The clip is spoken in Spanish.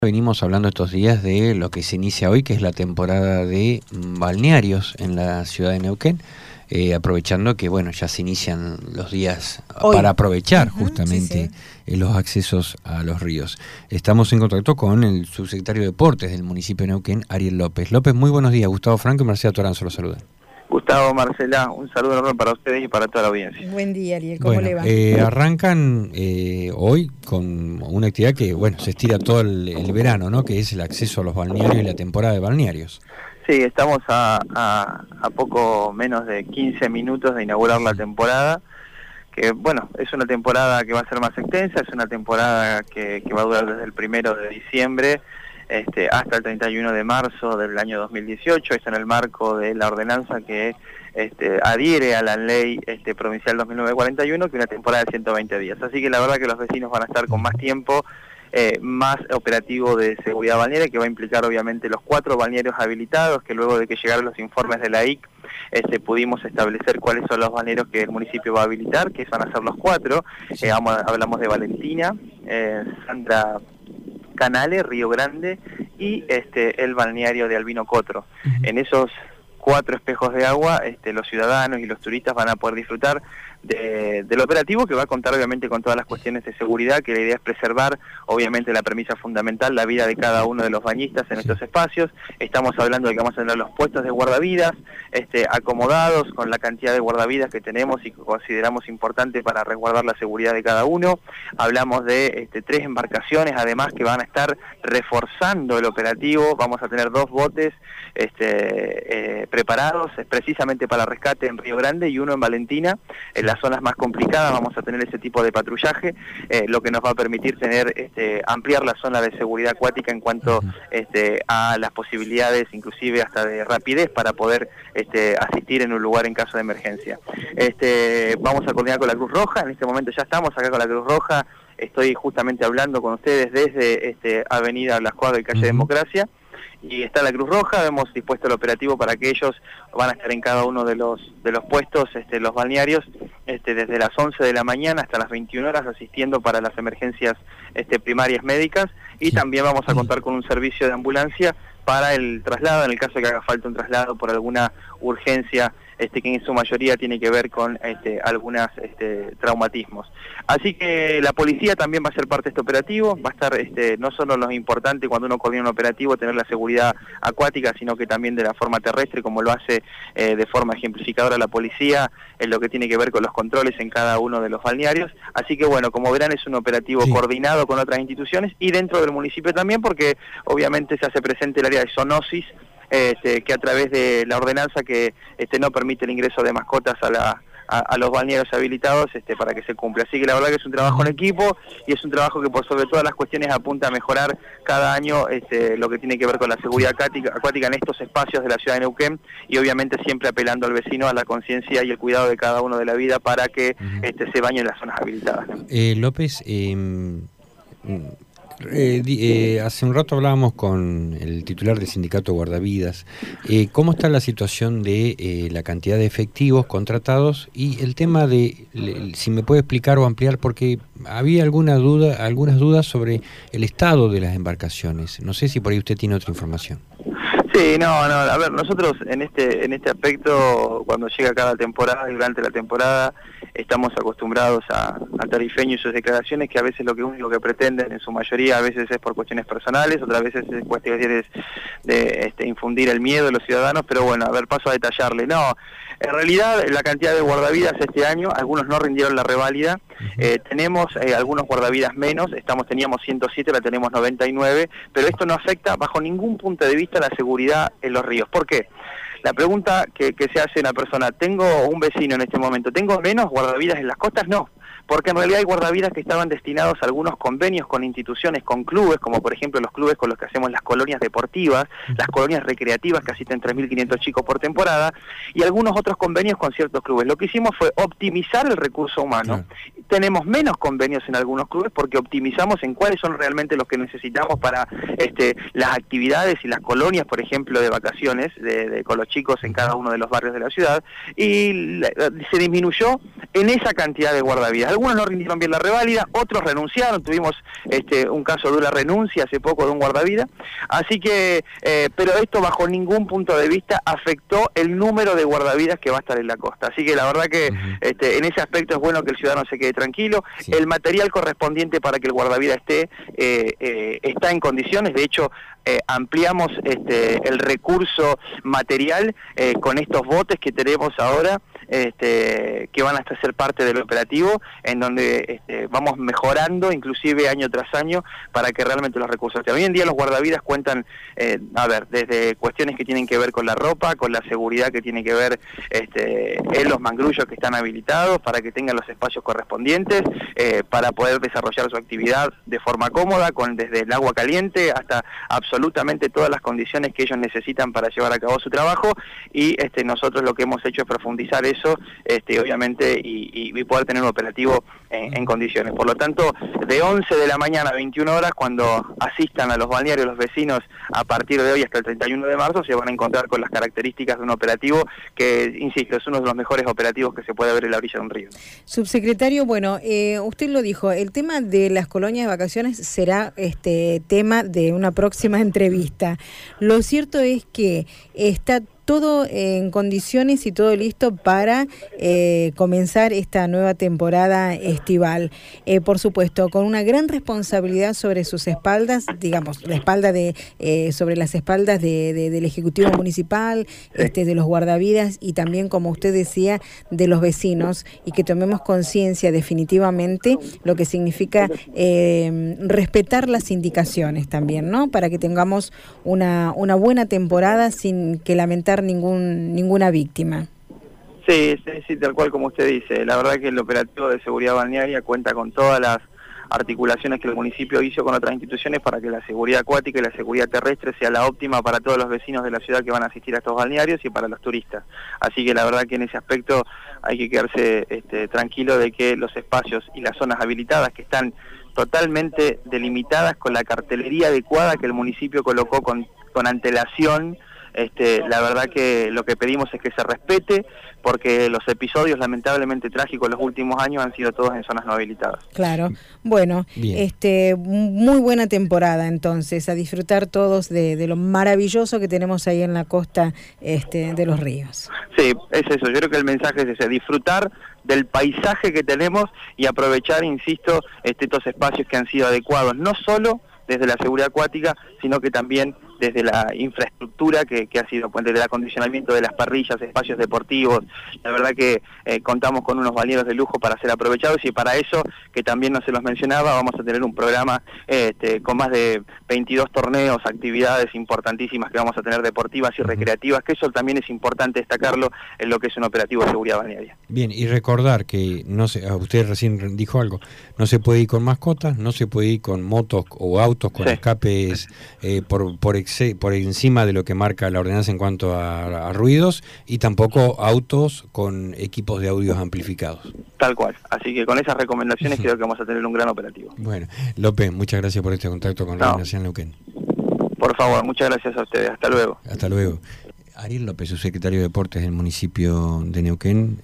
Venimos hablando estos días de lo que se inicia hoy, que es la temporada de balnearios en la ciudad de Neuquén, aprovechando que bueno, ya se inician los días Hoy. para aprovechar Sí, justamente sí. los accesos a los ríos. Estamos en contacto con el subsecretario de Deportes del municipio de Neuquén, Ariel López. López, muy buenos días. Gustavo Franco y Marcela Toranzo los saludan. Gustavo, Marcela, un saludo enorme para ustedes y para toda la audiencia. Buen día, Ariel, ¿cómo le va? Arrancan hoy con una actividad que, bueno, se estira todo el verano, ¿no? Que es el acceso a los balnearios y la temporada de balnearios. Sí, estamos a poco menos de 15 minutos de inaugurar la temporada, que bueno, es una temporada que va a ser más extensa, es una temporada que va a durar desde el 1 de diciembre hasta el 31 de marzo del año 2018, está en el marco de la ordenanza que adhiere a la ley provincial 2941, que es una temporada de 120 días. Así que la verdad que los vecinos van a estar con más tiempo, más operativo de seguridad balnearia, que va a implicar obviamente los 4 balnearios habilitados, que luego de que llegaron los informes de la IC, pudimos establecer cuáles son los balnearios que el municipio va a habilitar, que van a ser los 4. Hablamos de Valentina, Sandra Canales, Río Grande y el balneario de Albino Cotro. En esos 4 espejos de agua, los ciudadanos y los turistas van a poder disfrutar del operativo, que va a contar obviamente con todas las cuestiones de seguridad, que la idea es preservar, obviamente la premisa fundamental, la vida de cada uno de los bañistas en estos espacios. Estamos hablando de que vamos a tener los puestos de guardavidas acomodados con la cantidad de guardavidas que tenemos y que consideramos importante para resguardar la seguridad de cada uno. Hablamos de 3 embarcaciones además que van a estar reforzando el operativo. Vamos a tener 2 botes preparados precisamente para rescate en Río Grande y uno en Valentina. En las zonas más complicadas vamos a tener ese tipo de patrullaje, lo que nos va a permitir tener ampliar la zona de seguridad acuática en cuanto a las posibilidades, inclusive hasta de rapidez, para poder asistir en un lugar en caso de emergencia. Vamos a coordinar con la Cruz Roja. En este momento ya estamos acá con la Cruz Roja. Estoy justamente hablando con ustedes desde Avenida Las Cuadras y Calle Democracia. Y está la Cruz Roja, hemos dispuesto el operativo para que ellos van a estar en cada uno de los puestos, los balnearios, desde las 11 de la mañana hasta las 21 horas, asistiendo para las emergencias primarias médicas, y también vamos a contar con un servicio de ambulancia para el traslado, en el caso de que haga falta un traslado por alguna urgencia, que en su mayoría tiene que ver con algunos traumatismos. Así que la policía también va a ser parte de este operativo, va a estar no solo lo importante cuando uno coordina un operativo tener la seguridad acuática, sino que también de la forma terrestre, como lo hace de forma ejemplificadora la policía en lo que tiene que ver con los controles en cada uno de los balnearios. Así que bueno, como verán, es un operativo coordinado con otras instituciones y dentro del municipio también, porque obviamente se hace presente el área de zoonosis, que a través de la ordenanza que no permite el ingreso de mascotas a los balnearios habilitados para que se cumpla. Así que la verdad que es un trabajo en equipo y es un trabajo que por sobre todas las cuestiones apunta a mejorar cada año lo que tiene que ver con la seguridad acuática en estos espacios de la ciudad de Neuquén, y obviamente siempre apelando al vecino a la conciencia y el cuidado de cada uno de la vida para que se bañe en las zonas habilitadas, ¿no? López, hace un rato hablábamos con el titular del sindicato Guardavidas. ¿Cómo está la situación de la cantidad de efectivos contratados y el tema de, si me puede explicar o ampliar, porque había algunas dudas sobre el estado de las embarcaciones? No sé si por ahí usted tiene otra información. Sí, no, a ver, nosotros en este aspecto, cuando llega cada temporada y durante la temporada, estamos acostumbrados a Tarifeño y sus declaraciones, que a veces lo único que pretenden, en su mayoría, a veces es por cuestiones personales, otras veces es cuestiones de infundir el miedo de los ciudadanos, pero bueno, a ver, paso a detallarle. No, en realidad la cantidad de guardavidas este año, algunos no rindieron la reválida, tenemos algunos guardavidas menos, teníamos 107, ahora tenemos 99, pero esto no afecta bajo ningún punto de vista la seguridad en los ríos. ¿Por qué? La pregunta que se hace una persona, ¿tengo un vecino en este momento? ¿Tengo menos guardavidas en las costas? No, porque en realidad hay guardavidas que estaban destinados a algunos convenios con instituciones, con clubes, como por ejemplo los clubes con los que hacemos las colonias deportivas, las colonias recreativas que asisten 3.500 chicos por temporada, y algunos otros convenios con ciertos clubes. Lo que hicimos fue optimizar el recurso humano. Tenemos menos convenios en algunos clubes porque optimizamos en cuáles son realmente los que necesitamos para las actividades y las colonias, por ejemplo, de vacaciones con los chicos en cada uno de los barrios de la ciudad, y se disminuyó en esa cantidad de guardavidas. Algunos no rindieron bien la reválida, otros renunciaron, tuvimos un caso de una renuncia hace poco de un guardavidas, así que, pero esto bajo ningún punto de vista afectó el número de guardavidas que va a estar en la costa, así que la verdad que en ese aspecto es bueno que el ciudadano se quede tranquilo. Sí. El material correspondiente para que el guardavidas esté, está en condiciones, de hecho ampliamos el recurso material con estos botes que tenemos ahora, que van hasta ser parte del operativo, en donde vamos mejorando inclusive año tras año para que realmente los recursos estén. Hoy en día los guardavidas cuentan, desde cuestiones que tienen que ver con la ropa, con la seguridad que tiene que ver en los mangrullos que están habilitados para que tengan los espacios correspondientes, para poder desarrollar su actividad de forma cómoda, desde el agua caliente hasta absolutamente todas las condiciones que ellos necesitan para llevar a cabo su trabajo, y nosotros lo que hemos hecho es profundizar eso, obviamente, y poder tener un operativo en condiciones. Por lo tanto, de 11 de la mañana a 21 horas, cuando asistan a los balnearios los vecinos a partir de hoy hasta el 31 de marzo, se van a encontrar con las características de un operativo que, insisto, es uno de los mejores operativos que se puede ver en la orilla de un río. Subsecretario, bueno, usted lo dijo, el tema de las colonias de vacaciones será tema de una próxima entrevista. Lo cierto es que está todo en condiciones y todo listo para comenzar esta nueva temporada estival. Por supuesto, con una gran responsabilidad sobre sus espaldas, digamos, la espalda sobre las espaldas del Ejecutivo Municipal, de los guardavidas y también, como usted decía, de los vecinos, y que tomemos conciencia definitivamente lo que significa respetar las indicaciones también, ¿no? Para que tengamos una buena temporada sin que lamentar ninguna víctima. Sí, tal cual como usted dice. La verdad que el operativo de seguridad balnearia cuenta con todas las articulaciones que el municipio hizo con otras instituciones para que la seguridad acuática y la seguridad terrestre sea la óptima para todos los vecinos de la ciudad que van a asistir a estos balnearios y para los turistas. Así que la verdad que en ese aspecto hay que quedarse tranquilo de que los espacios y las zonas habilitadas que están totalmente delimitadas con la cartelería adecuada que el municipio colocó con antelación. La verdad que lo que pedimos es que se respete, porque los episodios lamentablemente trágicos en los últimos años han sido todos en zonas no habilitadas. Claro, bueno, muy buena temporada entonces, a disfrutar todos de lo maravilloso que tenemos ahí en la costa de los ríos. Sí, es eso, yo creo que el mensaje es ese, disfrutar del paisaje que tenemos y aprovechar, insisto, estos espacios que han sido adecuados, no solo desde la seguridad acuática, sino que también desde la infraestructura que ha sido, desde el acondicionamiento de las parrillas, espacios deportivos. La verdad que contamos con unos balnearios de lujo para ser aprovechados, y para eso, que también no se los mencionaba, vamos a tener un programa con más de 22 torneos, actividades importantísimas que vamos a tener deportivas y recreativas, que eso también es importante destacarlo en lo que es un operativo de seguridad balnearia. Bien, y recordar que, usted recién dijo algo, no se puede ir con mascotas, no se puede ir con motos o autos con escapes por encima de lo que marca la ordenanza en cuanto a ruidos, y tampoco autos con equipos de audios amplificados. Tal cual, así que con esas recomendaciones creo que vamos a tener un gran operativo. Bueno, López, muchas gracias por este contacto con Radio Nacional Neuquén. Por favor, muchas gracias a ustedes, hasta luego. Hasta luego. Ariel López, subsecretario de Deportes del municipio de Neuquén.